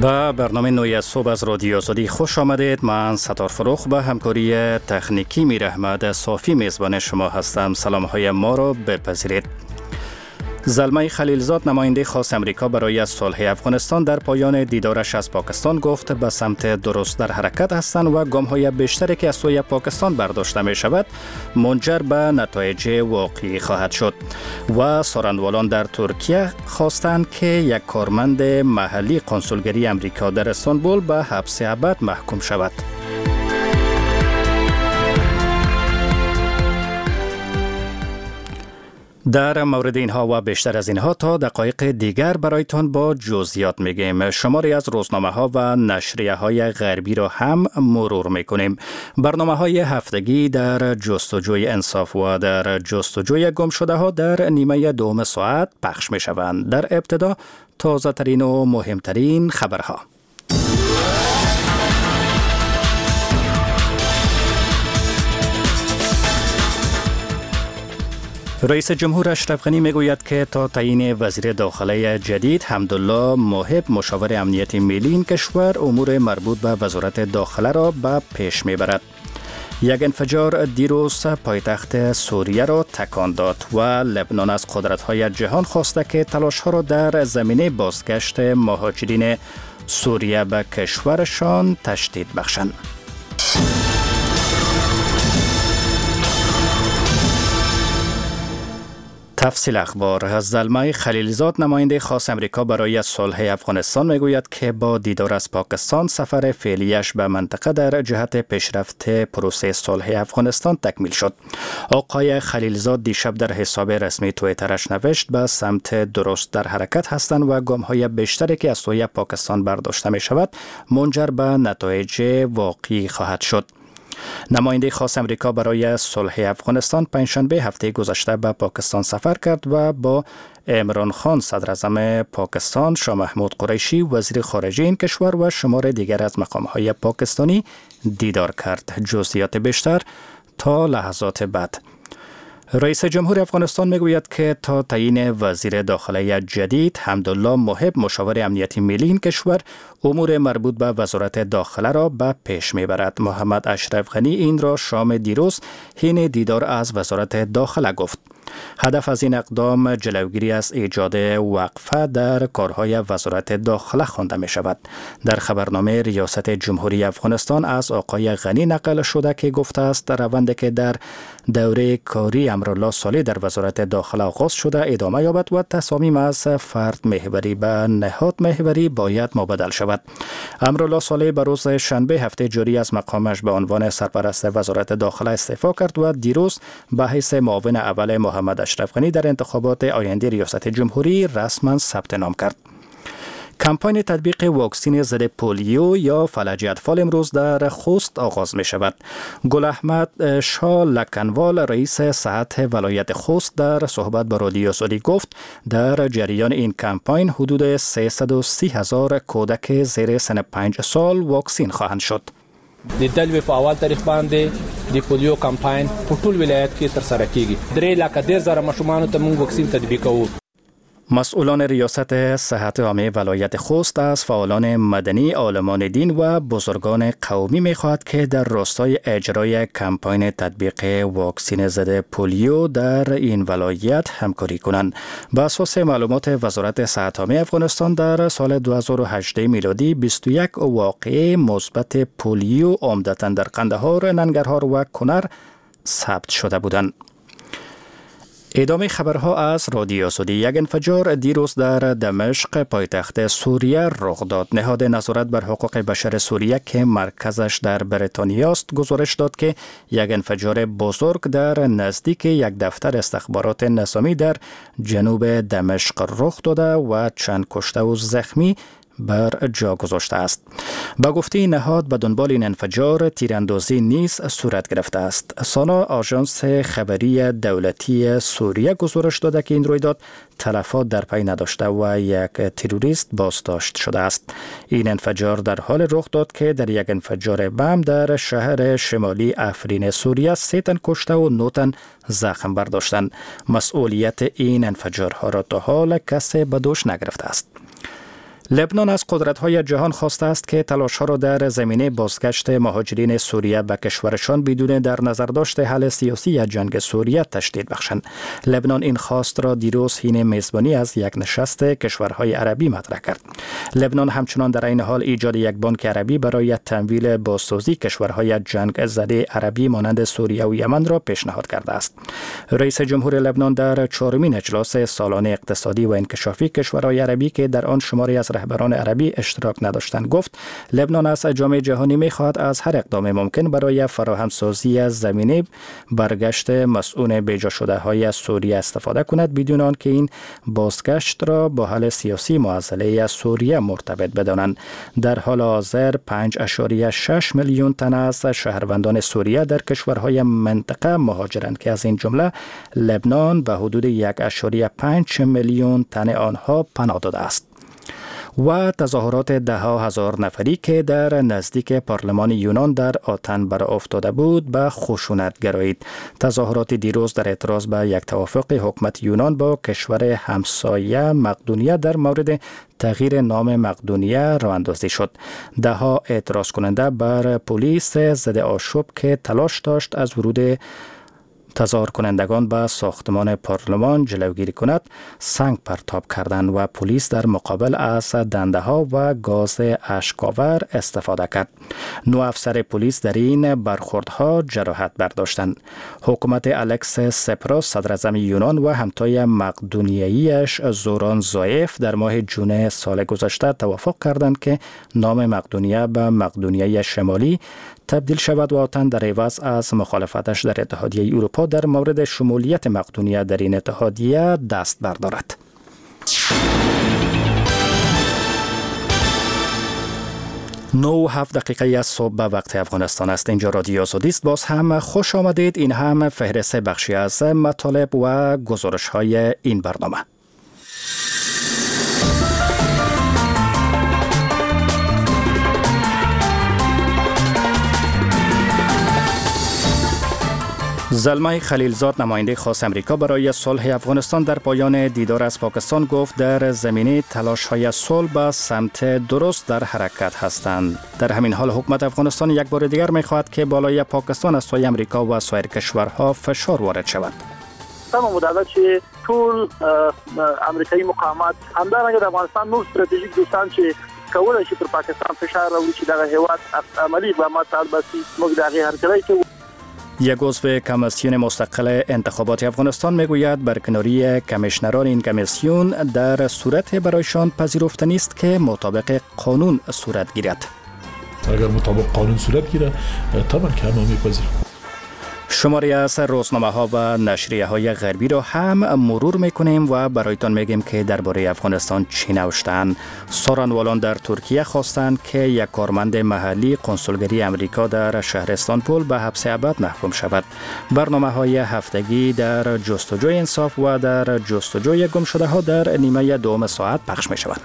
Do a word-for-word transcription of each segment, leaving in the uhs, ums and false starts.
به برنامه نوی صبح از رادیو آزادی خوش آمدید. من ستار فروخ به همکاری تکنیکی میر احمد صافی میزبان شما هستم. سلام های ما را بپذیرید. زلمه خلیلزاد نماینده خاص امریکا برای صلح افغانستان در پایان دیدارش از پاکستان گفت به سمت درست در حرکت هستند و گام‌های بیشتری که از سوی پاکستان برداشته می شود منجر به نتایج واقعی خواهد شد. و سارنوالان در ترکیه خواستند که یک کارمند محلی کنسولگری امریکا در استانبول به حبس ابد محکوم شود. در مورد اینها و بیشتر از اینها تا دقایق دیگر برایتان با جزئیات میگیم. شماری از روزنامه ها و نشریه های غربی را هم مرور میکنیم. برنامه های هفتگی در جستجوی انصاف و در جستجوی گم شده ها در نیمه دوم ساعت پخش میشوند. در ابتدا تازه ترین و مهمترین خبرها. رئیس جمهور اشرف غنی میگوید که تا تعیین وزیر داخله جدید حمدالله موهب مشاور امنیت ملی این کشور امور مربوط به وزارت داخله را به پیش میبرد. یک انفجار دیروز پایتخت سوریه را تکان داد و لبنان از قدرت‌های جهان خواسته که تلاش‌ها را در زمینه بازگشت مهاجرین سوریه به کشورشان تشدید بخشند. تفصیل اخبار. زلمه خلیلزاد نماینده خاص امریکا برای صلح افغانستان میگوید که با دیدار از پاکستان سفر فعلیش به منطقه در جهت پیشرفت پروسه صلح افغانستان تکمیل شد. آقای خلیلزاد دیشب در حساب رسمی توییترش نوشت به سمت درست در حرکت هستند و گام‌های بیشتری که از سوی پاکستان برداشته می شود منجر به نتایج واقعی خواهد شد. نماینده خاص امریکا برای صلح افغانستان پنجشنبه هفته گذشته به پاکستان سفر کرد و با عمران خان صدر اعظم پاکستان، شاه محمود قریشی وزیر خارجه این کشور و شمار دیگر از مقام‌های پاکستانی دیدار کرد. جزئیات بیشتر تا لحظات بعد. رئیس جمهور افغانستان میگوید که تا تعیین وزیر داخله جدید حمدالله موهب مشاور امنیت ملی این کشور امور مربوط به وزارت داخله را به پیش میبرد. محمد اشرف غنی این را شام دیروز حین دیدار از وزارت داخله گفت. هدف از این اقدام جلوگیری از ایجاد وقفه در کارهای وزارت داخله خوانده می شود. در خبرنامه ریاست جمهوری افغانستان از آقای غنی نقل شده که گفته است روندی که در دوره کاری امرالله صالح در وزارت داخله آغاز شده ادامه یابد و تصامیم از فرد محوری به نهاد محوری باید مبدل شود. امرالله صالح به روز شنبه هفته جاری از مقامش به عنوان سرپرست وزارت داخله استعفا کرد و دیروز به حیث معاون اول محمد اشرف غنی در انتخابات آینده ریاست جمهوری رسما ثبت نام کرد. کمپاین تطبیق واکسن ضد پولیو یا فلج اطفال امروز در خوست آغاز می شود. گل احمد شاه لکنوال رئیس صحت ولایت خوست در صحبت با رادیو آزادی گفت در جریان این کمپاین حدود سیصد و سی هزار کودک زیر سن پنج سال واکسین خواهند شد. د دلوي په اول تاریخ باندې د پولیو کمپاین په ټول ولایت کې ترسره کیږي. درې لکه ډیر زره ماشومانو ته موږ واکسین تطبیقوو. مسئولان ریاست صحت عامه ولایت خوست از فعالان مدنی، عالمان دین و بزرگان قومی می‌خواهد که در راستای اجرای کمپاین تطبیق واکسن ضد پولیو در این ولایت همکاری کنند. بر اساس معلومات وزارت صحت عامه افغانستان در سال دو هزار و هجده میلادی بیست و یک واقعه مثبت پولیو عمدتاً در قندهار، ننگرهار و کنر ثبت شده بودند. ادامه خبرها از رادیو آزادی. یک انفجار دیروز در دمشق پایتخت سوریه رخ داد. نهاد نظارت بر حقوق بشر سوریه که مرکزش در بریتانیا است گزارش داد که یک انفجار بزرگ در نزدیک یک دفتر استخبارات نظامی در جنوب دمشق رخ داده و چند کشته و زخمی بر جا گذاشته است. با گفته نهاد به دنبال این انفجار تیراندازی نیز صورت گرفته است. سانا آژانس خبری دولتی سوریه گزارش داده که این رویداد تلفات در پی نداشته و یک تروریست بازداشت شده است. این انفجار در حال رخ داد که در یک انفجار بم در شهر شمالی افرین سوریه سه تن کشته و نه تن زخم برداشتند. مسئولیت این انفجارها را تا حال کسی به دوش نگرفته است. لبنان از قدرت‌های جهان خواسته است که تلاش‌ها را در زمینه بازگشت مهاجرین سوریه به کشورشان بدون در نظر داشت حل سیاسی جنگ سوریه تشدید بخشند. لبنان این خواست را دیروز حین میزبانی از یک نشست کشورهای عربی مطرح کرد. لبنان همچنان در این حال ایجاد یک بانک عربی برای تمویل بازسازی کشورهای جنگ زده عربی مانند سوریه و یمن را پیشنهاد کرده است. رئیس جمهور لبنان در چهارمین اجلاس سالانه اقتصادی و انکشافی کشورهای عربی که در آن شماری از رهبران عربی اشتراک نداشتند گفت لبنان از جامعه جهانی می‌خواهد از هر اقدام ممکن برای فراهمسازی از زمینه برگشت مسئول بیجا شده های سوریه استفاده کند بدون آنکه این بازگشت را با حل سیاسی معضله سوریه مرتبط بدانند. در حال حاضر پنج ممیز شش میلیون تن از شهروندان سوریه در کشورهای منطقه مهاجرند که از این جمله لبنان به حدود یک ممیز پنج میلیون تن آنها پناه داده است. و تظاهرات ده ها هزار نفری که در نزدیک پارلمان یونان در آتن برآ افتاده بود به خشونت گرایید. تظاهرات دیروز در اعتراض به یک توافق حکومت یونان با کشور همسایه مقدونیه در مورد تغییر نام مقدونیه راه اندازی شد. ده ها اعتراض کننده بر پلیس ضد آشوب که تلاش داشت از ورود تظاهر کنندگان به ساختمان پارلمان جلوگیری کند سنگ پرتاب کردند و پلیس در مقابل از دنده ها و گاز اشک‌آور استفاده کرد. نو افسر پلیس در این برخوردها جراحت برداشتند. حکومت الکس سپراس صدر اعظم یونان و همتای مقدونیه‌ایش زوران زایف در ماه جون سال گذشته توافق کردند که نام مقدونیه به مقدونیه شمالی تبدیل شود و آتن در عوض از مخالفتش در اتحادیه اروپا در مورد شمولیت مقدونیه در این اتحادیه دست بردارد. نو هفت دقیقه از صبح به وقت افغانستان است. اینجا رادیو آزادی است. باز هم خوش آمدید. این هم فهرست بخشی از مطالب و گزارش های این برنامه. زلمه خلیلزاد نماینده خاص امریکا برای صلح افغانستان در پایان دیدار از پاکستان گفت در زمینه تلاش‌های صلح به سمت درست در حرکت هستند. در همین حال حکومت افغانستان یک بار دیگر می‌خواهد که بالای پاکستان از سوی امریکا و سایر کشورها فشار وارد شود. تمام مدت چې ټول امریکایي مقامات همدارنګه د افغانستان نور ستراتیژیک دوستان چې کولای شي پر پاکستان فشار راوړي چې دغه هیواد عملی اقدامات البته موږ دغه هرکلی کوو. یک عضو کمیسیون مستقل انتخابات افغانستان میگوید برکناری کمیشنران این کمیسیون در صورت برایشان پذیرفته نیست که مطابق قانون صورت گیرد. اگر مطابق قانون صورت گیره طبعا که همه میپذیرم. شماری از روزنامه ها و نشریه های غربی را هم مرور میکنیم و برایتان میگیم که درباره افغانستان چی نوشتند. سارنوالان در ترکیه خواستند که یک کارمند محلی کنسولگری امریکا در شهر استانبول به حبس ابد محکوم شود. برنامه های هفتگی در جستجوی انصاف و در جستجوی گم شده ها در نیمه دوم ساعت پخش می شود.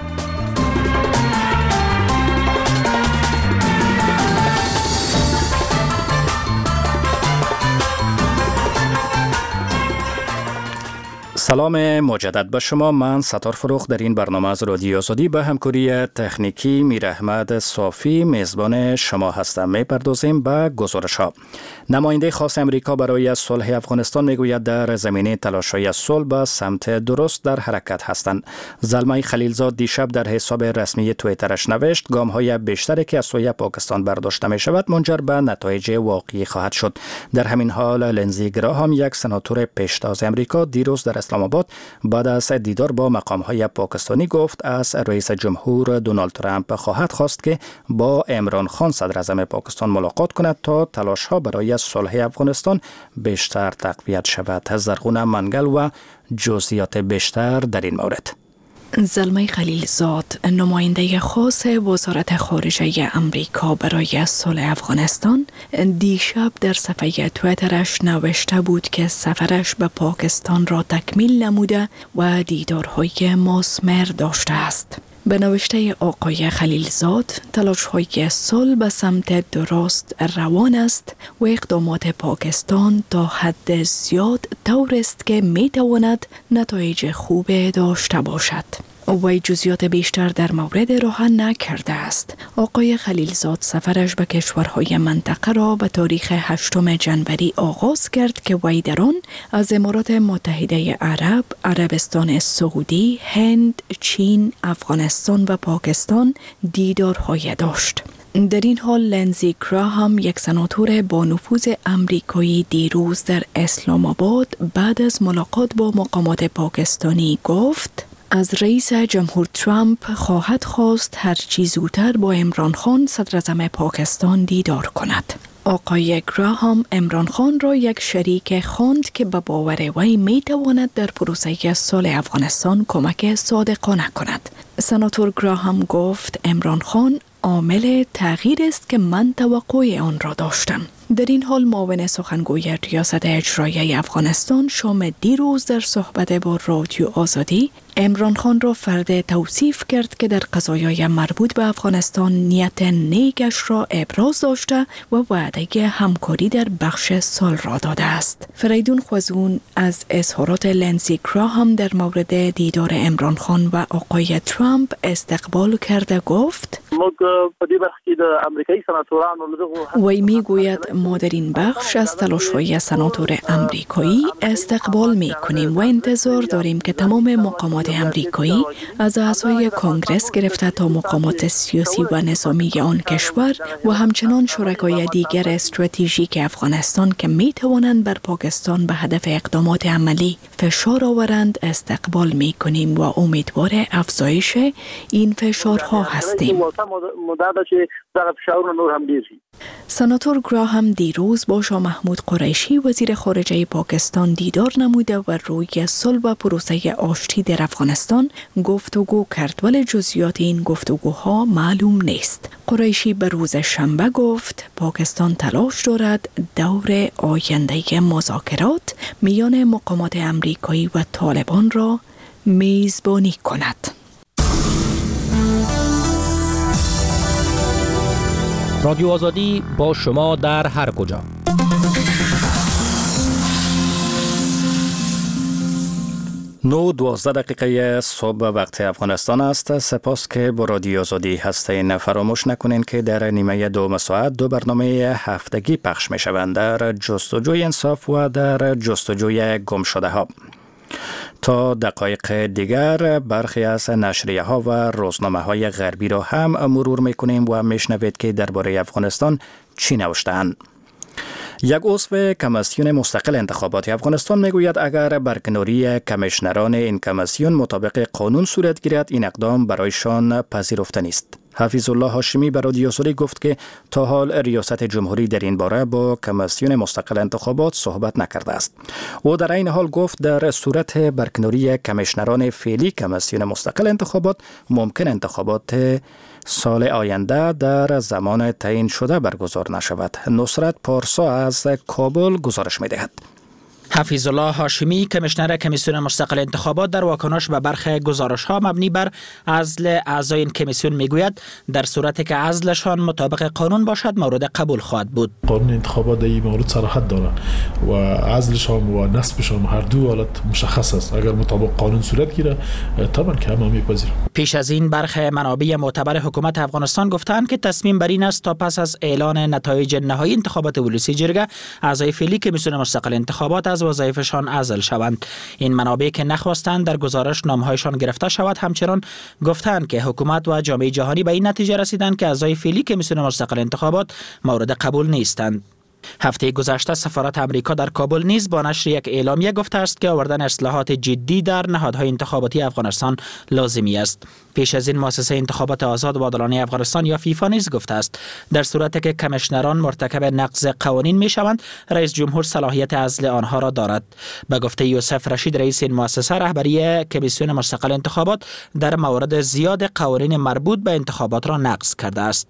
سلام مجدد به شما. من ستار فروخ در این برنامه از رادیو آزادی به همکاری تکنیکی میر احمد صافی میزبان شما هستم. میپردازیم به گزارش ها. نماینده خاص امریکا برای صلح افغانستان میگوید در زمینه تلاش‌های صلح به سمت درست در حرکت هستند. زلمه خلیلزاد دیشب در حساب رسمی توییترش نوشت گام‌های بیشتری که از سوی پاکستان برداشته می شود منجر به نتایج واقعی خواهد شد. در همین حال لنزی گراهام یک سناتور پیشتاز امریکا دیروز در اسلام آباد بعد از دیدار با مقام‌های پاکستانی گفت از رئیس جمهور دونالد ترامپ خواهد خواست که با عمران خان صدر اعظم پاکستان ملاقات کند تا تلاش‌ها برای صلح افغانستان بیشتر تقویت شود. زرغون منگل و جزئیات بیشتر در این مورد. زلمه خلیلزاد نماینده خاص وزارت خارجه امریکا برای صلح افغانستان دیشب در صفحه توییترش نوشته بود که سفرش به پاکستان را تکمیل نموده و دیدارهای مثمر داشته است. به نوشته آقای خلیلزاد تلاش‌های صلح به سمت درست روان است و اقدامات پاکستان تا حد زیاد طور است که می‌تواند نتایج خوب داشته باشد. وی جزئیات بیشتر در مورد روحان نکرده است. آقای خلیلزاد سفرش به کشورهای منطقه را به تاریخ هشتم جنوری آغاز کرد که وی در آن از امارات متحده عرب، عربستان سعودی، هند، چین، افغانستان و پاکستان دیدارهای داشت. در این حال لنزی گراهام، یک سناتور با نفوذ امریکایی، دیروز در اسلام آباد بعد از ملاقات با مقامات پاکستانی گفت از رئیس جمهور ترامپ خواهد خواست هرچی زودتر با عمران خان صدر اعظم پاکستان دیدار کند. آقای گراهام عمران خان را یک شریک خواند که به باور وی می تواند در پروسه صلح افغانستان کمک صادقانه کند. سناتور گراهام گفت عمران خان عامل تغییر است که من توقع آن را داشتم. در این حال معاون سخنگوی ریاست اجرایی افغانستان شام دیروز در صحبت با رادیو آزادی عمران خان را فرد توصیف کرد که در قضایای مربوط به افغانستان نیت نیکش را ابراز داشته و وعده همکاری در بخش صلح را داده است. فریدون خوزون از اظهارات لنزی گراهام در مورد دیدار عمران خان و آقای ترامپ استقبال کرده گفت وی می گوید ما در این بخش از تلاش‌های سناتور امریکایی استقبال می کنیم و انتظار داریم که تمام مقامات امریکایی از اعضای کنگرس گرفته تا مقامات سیاسی و نظامی آن کشور و همچنان شرکای دیگر استراتژیک افغانستان که می توانند بر پاکستان به هدف اقدامات عملی فشار آورند استقبال می کنیم و امیدوار افزایش این فشارها هستیم. سناتور گراهام دیروز با شاه محمود قریشی وزیر خارجه پاکستان دیدار نموده و روی صلح و پروسه آشتی در افغانستان گفتگو کرد، ولی جزئیات این گفتگوها معلوم نیست. قریشی به روز شنبه گفت پاکستان تلاش دارد دور آینده مذاکرات میان مقامات امریکایی و طالبان را میزبانی کند. رادیو آزادی با شما در هر کجا. نو دوازده دقیقه صبح وقت افغانستان است. سپاس که با رادیو آزادی هستین. فراموش نکنین که در نیمه دوم ساعت دو برنامه هفتگی پخش می شوند، در جستجوی انصاف و در جستجوی گم شده ها. تا دقایق دیگر برخی از نشریه ها و روزنامه های غربی را هم مرور می کنیم و می شنوید که درباره افغانستان چی نوشته‌اند. یک عضو کمیسیون مستقل انتخابات افغانستان میگوید اگر برکناری کمیشنران این کمیسیون مطابق قانون صورت گیرد این اقدام برایشان پذیرفته نیست. حفیظ الله هاشمی به رادیو آزادی گفت که تا حال ریاست جمهوری در این باره با کمیسیون مستقل انتخابات صحبت نکرده است. او در این حال گفت در صورت برکناری کمیشنران فعلی کمیسیون مستقل انتخابات ممکن انتخابات سال آینده در زمان تعیین شده برگزار نشود. نصرت پارسا از کابل گزارش می دهد. حفیظ الله هاشمی کمیشنر کمیسیون مستقل انتخابات در واکنش به برخی گزارش‌ها مبنی بر عزل اعضای این کمیسیون میگوید در صورتی که عزلشان مطابق قانون باشد مورد قبول خواهد بود. قانون انتخابات در این مورد صراحت دارد و عزلشان و نصبشان هر دو حالت مشخص است. اگر مطابق قانون صورت گیره طبعا که همه میپذیریم. پیش از این برخی منابع معتبر حکومت افغانستان گفتند که تصمیم بر این است تا پس از اعلان نتایج نهایی انتخابات ولسی جرگه اعضای فعلی کمیسیون مستقل انتخابات از وظایفشان عزل شوند. این منابع که نخواستند در گزارش نامهایشان گرفته شود همچنان گفتند که حکومت و جامعه جهانی به این نتیجه رسیدند که اعضای فعلی کمیسیون مستقل انتخابات مورد قبول نیستند. هفته گذشته سفارت امریکا در کابل نیز با نشر یک اعلامیه گفته است که آوردن اصلاحات جدی در نهادهای انتخاباتی افغانستان لازمی است. پیش از این مؤسسه انتخابات آزاد و عادلانه افغانستان یا فیفا نیز گفته است در صورتی که کمیشنران مرتکب نقض قوانین میشوند رئیس جمهور صلاحیت عزل آنها را دارد. به گفته یوسف رشید رئیس این مؤسسه رهبری کمیسیون مستقل انتخابات در موارد زیاد قوانین مربوط به انتخابات را نقض کرده است.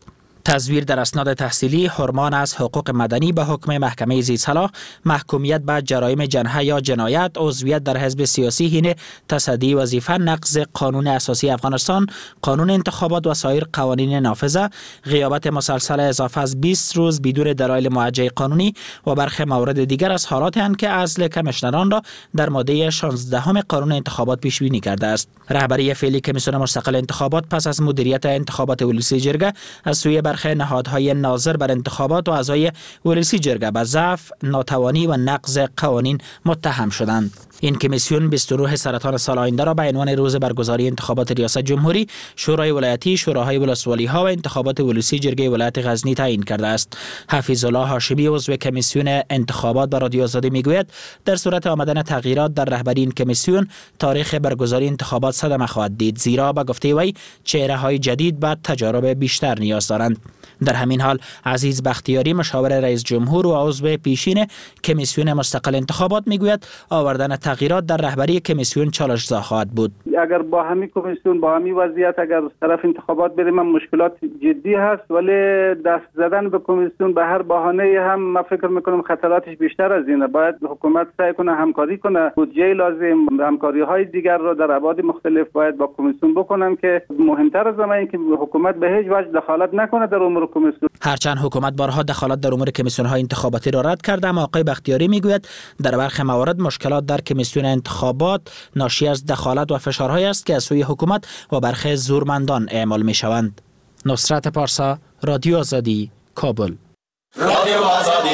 تزویر در اسناد تحصیلی، حرمان از حقوق مدنی به حکم محکمه زیرصلاح، محکومیت به جرایم جنحه یا جنایت، عضویت در حزب سیاسی، حین تصدی وظیفه، نقض قانون اساسی افغانستان، قانون انتخابات و سایر قوانین نافذه، غیابت مسلسل اضافه از بیست روز بدون دلایل موجه قانونی و برخی موارد دیگر از حالات اند که عزل کمیشنران را در ماده شانزده قانون انتخابات پیش بینی کرده است. رهبری فعلی کمیسیون مستقل انتخابات پس از مدیریت انتخابات ولسی جرگه از سوی برخی نهادهای ناظر بر انتخابات و اعضای ولسی جرگه به ضعف، ناتوانی و نقض قوانین متهم شدند. این کمیسیون بیست و نه سرطان سال آینده را به عنوان روز برگزاری انتخابات ریاست جمهوری، شورای ولایتی، شوراهای ولسوالی ها و انتخابات ولسی جرگه ولایت غزنی تعیین کرده است. حفیظ الله هاشمی عضو کمیسیون انتخابات به رادیو آزادی میگوید در صورت آمدن تغییرات در رهبری این کمیسیون، تاریخ برگزاری انتخابات صدمه خواهد دید، زیرا به گفته وی چهره های جدید به تجارب بیشتر نیاز دارند. در همین حال عزیز بختیاری مشاور رئیس جمهور و عضو پیشین کمیسیون مستقل انتخابات میگوید آوردن تغییرات در رهبری کمیسیون چالش‌زا خواهد بود. اگر با همین کمیسیون با همین وضعیت اگر طرف انتخابات بریم مشکلات جدی هست، ولی دست زدن به کمیسیون به هر بهانه هم من فکر میکنم خطراتش بیشتر از اینه. باید حکومت سعی کنه همکاری کنه، بودجه لازم، همکاری های دیگر رو در ابعاد مختلف باید با کمیسیون بکنن که مهمتر از همه این که حکومت به هیچ وجه دخالت نکنه در امور کمیسیون. هرچند حکومت بارها دخالت در امور کمیسیون های انتخاباتی را رد کرده، اما آقای بختیاری میگوید در برخی موارد مشکلات در کمیسیون انتخابات ناشی از دخالت و فشارهایی است که از سوی حکومت و برخی زورمندان اعمال میشوند. نصرت پارسا، رادیو آزادی، کابل. رادیو آزادی.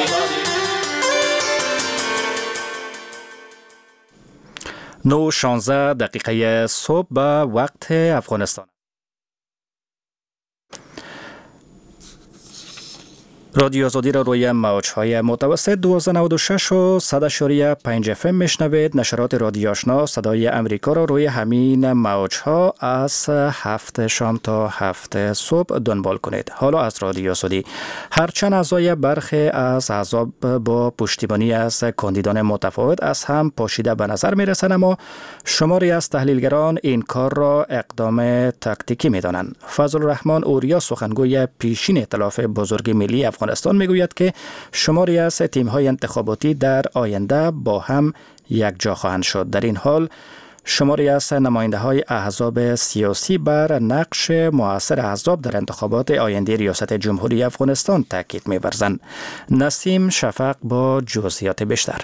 نو شانزده دقیقه صبح به وقت افغانستان. رادیو آزادی را روی موج‌های متوسط دویست و نود و شش و صد اشاریه پنج اف ام میشنوید. نشرات رادیو آشنا صدای امریکا را روی همین موج‌ها از هفت شام تا هفت صبح دنبال کنید. حالا از رادیو آزادی. هرچند اعضای برخی از احزاب با پشتیبانی از کاندیدان متفاوت از هم پاشیده به نظر میرسند، اما شماری از تحلیلگران این کار را اقدام تاکتیکی میدانند. فضل الرحمن اوریا سخنگوی پیشین ائتلاف بزرگ ملی افغانستان میگوید که شماری از تیم‌های انتخاباتی در آینده با هم یکجا خواهند شد. در این حال شماری از نماینده‌های احزاب سیاسی بر نقش مؤثر احزاب در انتخابات آینده ریاست جمهوری افغانستان تاکید می‌ورزند. نسیم شفق با جزئیات بیشتر.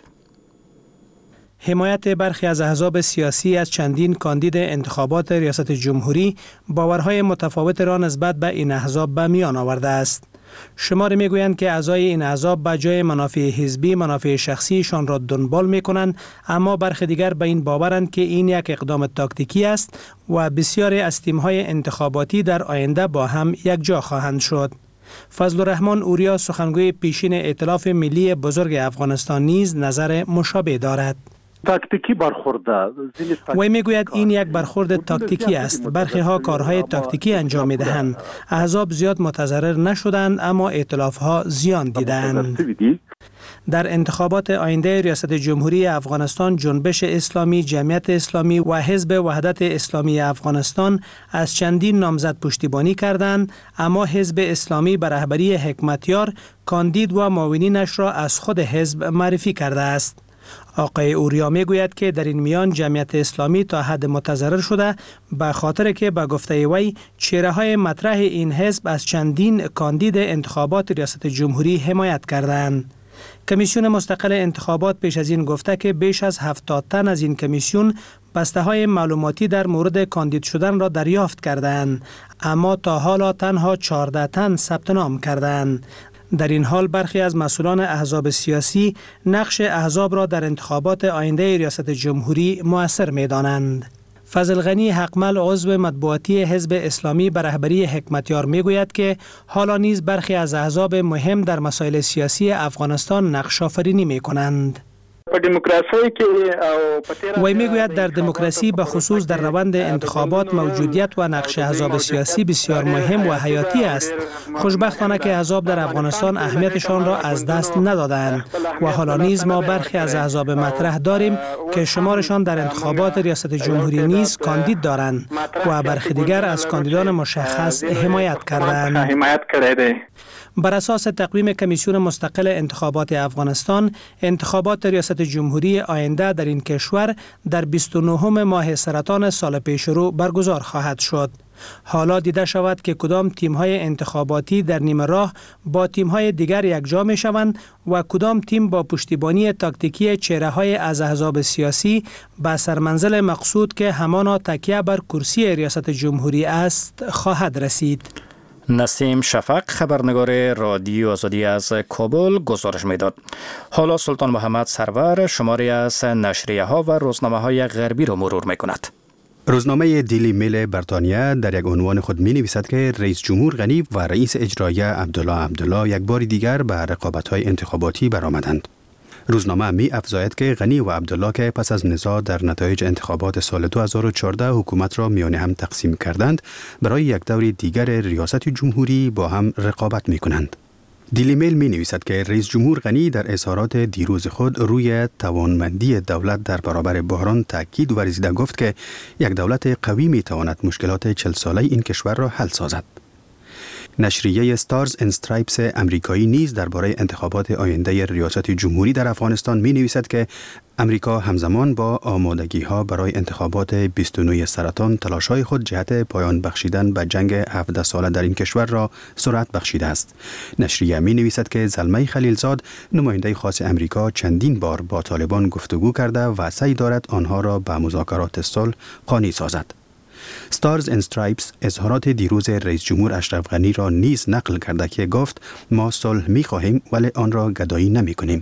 حمایت برخی از احزاب سیاسی از چندین کاندید انتخابات ریاست جمهوری باورهای متفاوت را نسبت به این احزاب به میان آورده است. شماری میگویند که اعضای این احزاب به جای منافع حزبی منافع شخصیشان را دنبال میکنند، اما برخی دیگر به این باورند که این یک اقدام تاکتیکی است و بسیاری از تیم‌های انتخاباتی در آینده با هم یکجا خواهند شد. فضل الرحمن اوریا سخنگوی پیشین ائتلاف ملی بزرگ افغانستان نیز نظر مشابه دارد. تاکتیکی برخورده. وی میگوید این یک برخورد تاکتیکی است. برخی ها کارهای تاکتیکی انجام میدهند. احزاب زیاد متضرر نشدند، اما ائتلاف ها زیان دیدند. در انتخابات آینده ریاست جمهوری افغانستان، جنبش اسلامی، جمعیت اسلامی و حزب وحدت اسلامی افغانستان از چندین نامزد پشتیبانی کردند، اما حزب اسلامی به رهبری حکمتیار کاندید و معاونینش را از خود حزب معرفی کرده است. آقای اوریا میگوید که در این میان جمعیت اسلامی تا حد متضرر شده، به خاطر که به گفته وی چهره های مطرح این حزب از چندین کاندید انتخابات ریاست جمهوری حمایت کردند. کمیسیون مستقل انتخابات پیش از این گفته که بیش از هفتاد تن از این کمیسیون بسته های معلوماتی در مورد کاندید شدن را دریافت کردند، اما تا حالا تنها چهارده تن ثبت نام کردند. در این حال برخی از مسئولان احزاب سیاسی نقش احزاب را در انتخابات آینده ریاست جمهوری مؤثر می‌دانند. فضل غنی حقمل عضو مطبوعاتی حزب اسلامی به رهبری حکمتیار میگوید که حالا نیز برخی از احزاب مهم در مسائل سیاسی افغانستان نقش آفرینی می‌کنند. وی میگوید در دموکراسی به خصوص در روند انتخابات موجودیت و نقش احزاب سیاسی بسیار مهم و حیاتی است. خوشبختانه که احزاب در افغانستان اهمیتشان را از دست ندادند و حالا نیز ما برخی از احزاب مطرح داریم که شمارشان در انتخابات ریاست جمهوری نیز کاندید دارند و برخی دیگر از کاندیدان مشخص حمایت کردند. بر اساس تقویم کمیسیون مستقل انتخابات افغانستان، انتخابات ریاست جمهوری آینده در این کشور در بیست و نهم ماه سرطان سال پیش رو برگزار خواهد شد. حالا دیده شود که کدام تیم‌های انتخاباتی در نیمه راه با تیم‌های دیگر یکجا می‌شوند و کدام تیم با پشتیبانی تاکتیکی چهره‌های از احزاب سیاسی به سرمنزل مقصود که همانا تکیه بر کرسی ریاست جمهوری است خواهد رسید. نسیم شفق خبرنگار رادیو آزادی از کابل گزارش میداد. حالا سلطان محمد سرور شماری از نشریه ها و روزنامه های غربی را مرور میکند. روزنامه دیلی میل بریتانیا در یک عنوان خود می نویسد که رئیس جمهور غنی و رئیس اجرایی عبدالله عبدالله یک بار دیگر به رقابت‌های انتخاباتی برآمدند. روزنامه می افزاید که غنی و عبدالله که پس از نزاع در نتایج انتخابات سال دو هزار و چهارده حکومت را میان هم تقسیم کردند، برای یک دور دیگر ریاست جمهوری با هم رقابت می کنند. دیلی میل می نویسد که رئیس جمهور غنی در اظهارات دیروز خود روی توانمندی دولت در برابر بحران تاکید ورزیده گفت که یک دولت قوی می تواند مشکلات چهل ساله این کشور را حل سازد. نشریه ستارز اند استرایپس امریکایی نیز درباره انتخابات آینده ریاست جمهوری در افغانستان می نویسد که امریکا همزمان با آمادگی‌ها برای انتخابات بیست و نه سرطان تلاش‌های خود جهت پایان بخشیدن به جنگ هفده ساله در این کشور را سرعت بخشیده است. نشریه می نویسد که زلمه خلیلزاد نماینده خاص امریکا چندین بار با طالبان گفتگو کرده و سعی دارد آنها را به مذاکرات صلح قانع سازد. ستارز اند استرایپس اظهارات دیروز رئیس جمهور اشرف غنی را نیز نقل کرده که گفت ما صلح می خواهیم ولی آن را گدایی نمی کنیم.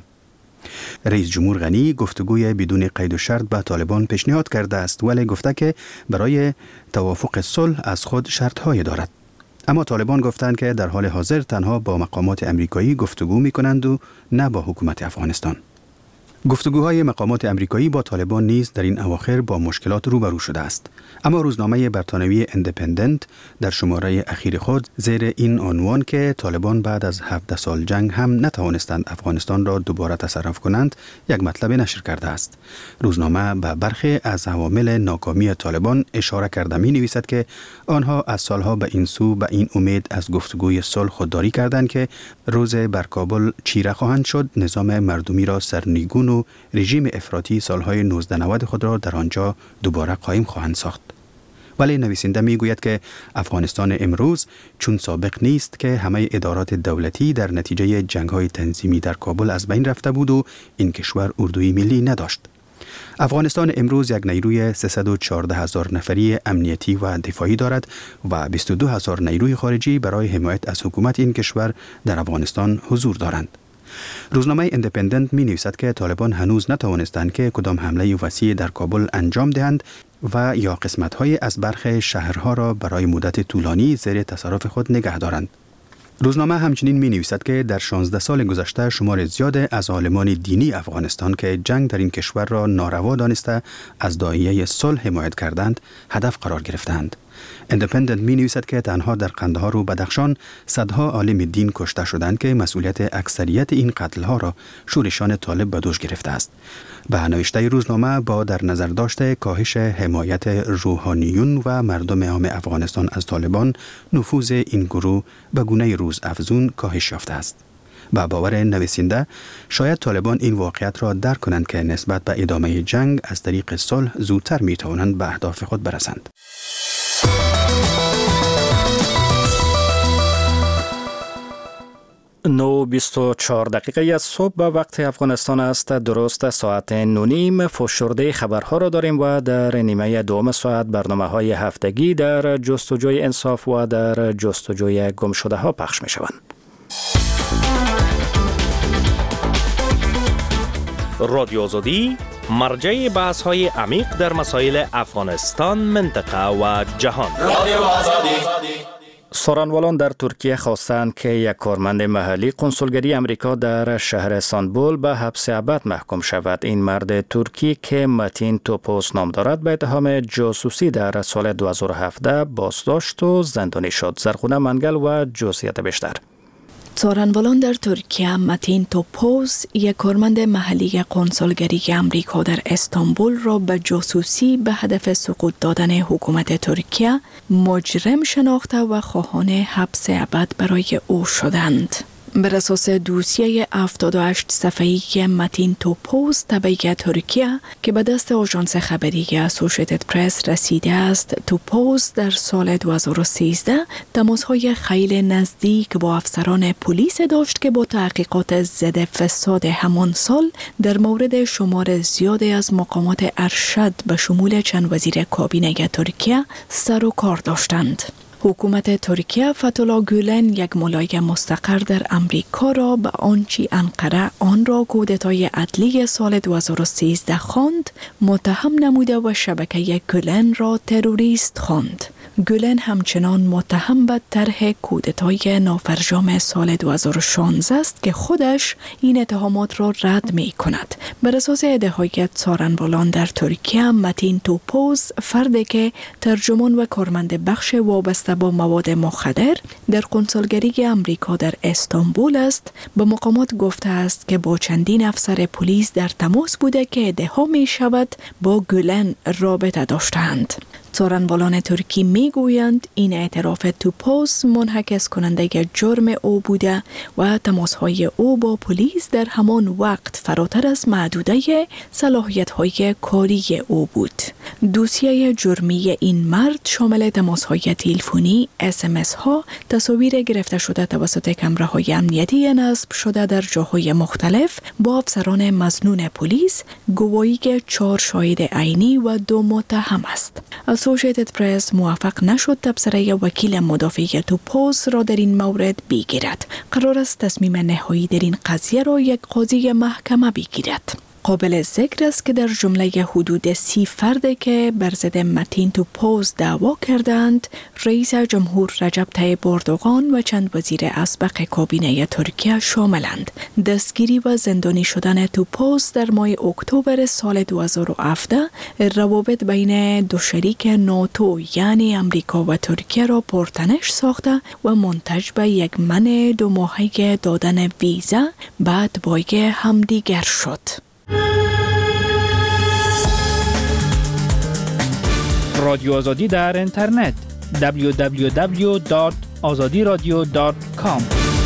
رئیس جمهور غنی گفتگوی بدون قید و شرط به طالبان پیشنهاد کرده است ولی گفته که برای توافق صلح از خود شرط‌های دارد. اما طالبان گفتند که در حال حاضر تنها با مقامات امریکایی گفتگو می کنند و نه با حکومت افغانستان. گفتگوهای مقامات امریکایی با طالبان نیز در این اواخر با مشکلات روبرو شده است. اما روزنامه بریتانیایی اندپندنت در شماره اخیر خود زیر این عنوان که طالبان بعد از هفده سال جنگ هم نتوانستند افغانستان را دوباره تصرف کنند یک مطلب نشر کرده است. روزنامه به برخی از عوامل ناکامی طالبان اشاره کرده می نویسد که آنها از سالها به این سو به این امید از گفتگوی صلح خودداری کردند که روز بر کابل چیره خواهند شد نظام مردمی را سرنگون و رژیم افراطی سالهای نوزده نود خود را در آنجا دوباره قایم خواهند ساخت. ولی نویسنده میگوید که افغانستان امروز چون سابق نیست که همه ادارات دولتی در نتیجه جنگ‌های تنظیمی در کابل از بین رفته بود و این کشور اردوی ملی نداشت. افغانستان امروز یک نیروی سیصد و چهارده هزار نفری امنیتی و دفاعی دارد و بیست و دو هزار نیروی خارجی برای حمایت از حکومت این کشور در افغانستان حضور دارند. روزنامه اندپندنت می نویسد که طالبان هنوز نتوانستند که کدام حمله وسیع در کابل انجام دهند و یا قسمت‌های از برخی شهرها را برای مدت طولانی زیر تصرف خود نگه دارند. روزنامه همچنین می نویسد که در شانزده سال گذشته شمار زیاد از عالمان دینی افغانستان که جنگ در این کشور را ناروا دانسته از داعیه صلح حمایت کردند هدف قرار گرفتند. اندپندنت می نویسد که تنها در قندهار و بدخشان صدها عالم دین کشته شدند که مسئولیت اکثریت این قتل‌ها را شورشان طالب به دوش گرفته است. به نوشته روزنامه با در نظر داشته کاهش حمایت روحانیون و مردم عام افغانستان از طالبان، نفوذ این گروه به گونه روز افزون کاهش یافته است. با باور نویسنده شاید طالبان این واقعیت را درک کنند که نسبت به ادامه جنگ از طریق صلح زودتر می توانند به اهداف خود برسند. نو بیست و چهار دقیقه از صبح به وقت افغانستان است. درست ساعت نونیم فشرده خبرها را داریم و در نیمه دوم ساعت برنامه های هفتگی در جستجوی انصاف و در جستجوی گم شده ها پخش می شوند. رادیو آزادی مرجع بحث های عمیق در مسائل افغانستان، منطقه و جهان. رادیو آزادی سارنوالان در ترکیه خواستند که یک کارمند محلی کنسولگری امریکا در شهر استانبول به حبس ابد محکوم شود. این مرد ترکی که متین توپوس نام دارد به اتهام جاسوسی در سال دو هزار و هفده بازداشت و زندانی شد. زرخونه منگل و جزئیات بیشتر. سارنوالان در ترکیه متین توپوس یک کارمند محلی کنسولگری امریکا در استانبول را به جاسوسی به هدف سقوط دادن حکومت ترکیه مجرم شناخته و خواهان حبس ابد برای او شدند. بر اساس دوسیه هفتاد و هشت صفحه‌ای که متین توپوس تبعی ترکیه که به دست آژانس خبری اسوشیتد پرس رسیده است، توپوس در سال دو هزار و سیزده تماس‌های خیلی نزدیک با افسران پلیس داشت که با تحقیقات ضد فساد همان سال در مورد شمار زیادی از مقامات ارشد به شمول چند وزیر کابینه ترکیه سر و کار داشتند. حکومت ترکیه فتولا گولن یک ملای مستقر در امریکا را به آنچه انقره آن را کودتای عدلی سال دو هزار و سیزده خواند متهم نموده و شبکه گولن را تروریست خواند. گولن همچنان متهم به طرح کودتای نافرجام سال دو هزار و شانزده است که خودش این اتهامات را رد می کند. بر اساس ادعاهای سارنوالان در ترکیه، متین توپوس فردی که ترجمان و کارمند بخش وابسته با مواد مخدر در کنسولگری امریکا در استانبول است، به مقامات گفته است که با چندین افسر پلیس در تماس بوده که ادعا می شود با گولن رابطه داشتند. سارنوالان ترکی می گویند این اعتراف توپوس منعکس کننده جرم او بوده و تماسهای او با پلیس در همان وقت فراتر از محدوده صلاحیت‌های کاری او بود. دوسیه جرمی این مرد شامل تماس‌های تلفنی، اس ام اس ها، تصاویر گرفته شده توسط کامراهای امنیتی نصب شده در جاهای مختلف با افسران مظنون پلیس، گواهی چهار شاهد عینی و دو متهم است. اسوشیتد پرس موفق نشد تبصره وکیل مدافع توپوس را در این مورد بگیرد. قرار است تصمیم نهایی در این قضیه را یک قاضی محکمه بگیرد. قابل ذکر است که در جمله حدود سی فرد که بر ضد متین توپوس دعوا کردند، رئیس جمهور رجب طیب اردوغان و چند وزیر اسبق کابینه ترکیه شاملند. دستگیری و زندانی شدن توپوس در ماه اکتبر سال دو هزار و هفده روابط بین دو شریک ناتو یعنی امریکا و ترکیه را پرتنش ساخته و منتج به یک منع دو ماهه دادن ویزا بعد بای همدیگر شد. رادیو آزادی در اینترنت دبلیو دبلیو دبلیو دات آزادی رادیو دات کام.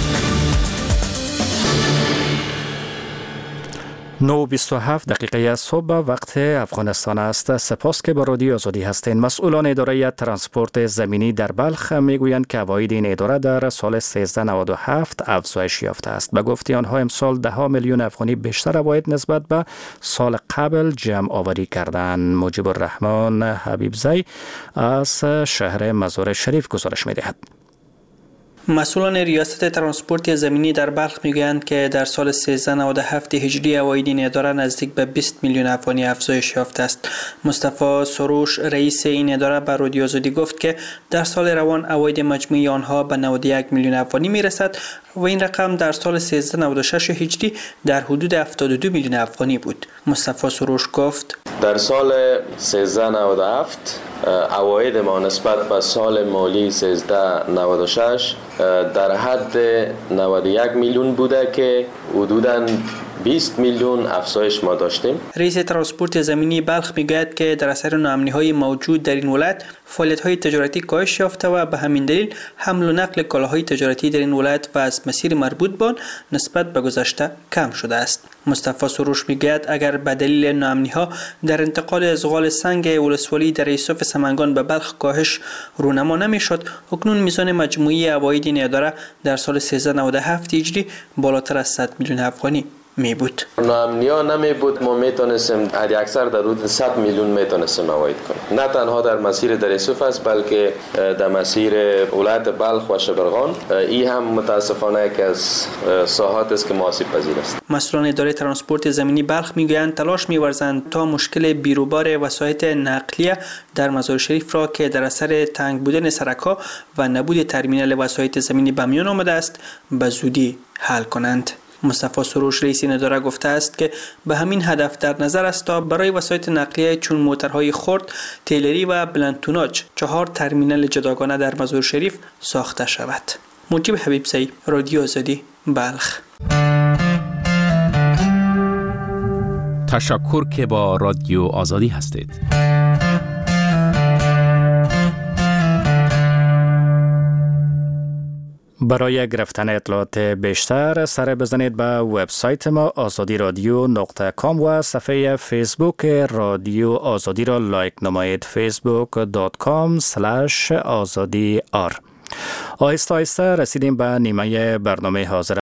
نه و بیست و هفت دقیقه از صبح وقت افغانستان است. سپاس که با رادیو آزادی هستین. مسئولان اداره ترانسپورت زمینی در بلخ میگویند که عواید این اداره در سال سیزده نود و هفت افزایش یافته است. به گفته آنها امسال ده ها میلیون افغانی بیشتر عواید نسبت به سال قبل جمع آوری کردند. مجیب الرحمن حبیبزی از شهر مزار شریف گزارش می‌دهد. مسئولان ریاست ترانسپورت زمینی در بلخ میگویند که در سال سیزده نود و هفت هجری عواید این اداره نزدیک به بیست میلیون افغانی افزایش یافته است. مصطفی سروش رئیس این اداره به رادیو آزادی گفت که در سال روان عواید مجموعی آنها به نود و یک میلیون افغانی میرسد و این رقم در سال سیزده نود و شش هجری در حدود هفتاد و دو میلیون افغانی بود. مصطفی سروش گفت در سال سیزده نود و هفت عواید ما نسبت به سال مالی سیزده نود و شش در حد نود و یک میلیون بوده که حدوداً بیست میلیون افزایش ما داشتیم. رئیس ترانسپورت زمینی بلخ میگوید که در اثر ناامنی‌های موجود در این ولایت فعالیت‌های تجارتی کاهش یافته و به همین دلیل حمل و نقل کالاهای تجارتی در این ولایت و از مسیر مربوط به آن نسبت به گذشته کم شده است. مصطفی سروش میگوید اگر به دلیل ناامنی‌ها در انتقال زغال سنگ ولسوالی در یوسف سمنگان به بلخ کاهش رونما نمیشد، اکنون میزان مجموعی عواید این اداره در سال سیزده نود و هفت هجری بالاتر از صد میلیون افغانی می بود. ناامنیا نمی بود، ما میتونستیم حد اکثر در حدود صد میلیون میتونستیم عواید کنیم. نه تنها در مسیر در یوسف است بلکه در مسیر ولایت بلخ و شبرغان. این هم متاسفانه که از ساحات است که مناسب پذیر است. مسئولان اداره ترانسپورت زمینی بلخ میگویند تلاش می‌ورزند تا مشکل بیروبار وسایط نقلیه در مزار شریف را که در اثر تنگ بودن سرک‌ها و نبود ترمینال وسایط زمینی به میان آمده است به زودی حل کنند. مصطفی سروش رئیس این اداره گفته است که به همین هدف در نظر است تا برای وسایط نقلیه چون موترهای خرد، تیلری و بلندتوناج چهار ترمینال جداگانه در مزار شریف ساخته شود. مجیب حبیبزی، رادیو آزادی، بلخ. تشکر که با رادیو آزادی هستید. برای گرفتن اطلاعات بیشتر سر بزنید به وبسایت ما آزادی رادیو نقطه کام و صفحه فیسبوک رادیو آزادی را لایک نمایید. فیسبوک دات کام سلش آزادی آر. آهسته آهسته رسیدیم به نیمه برنامه حاضر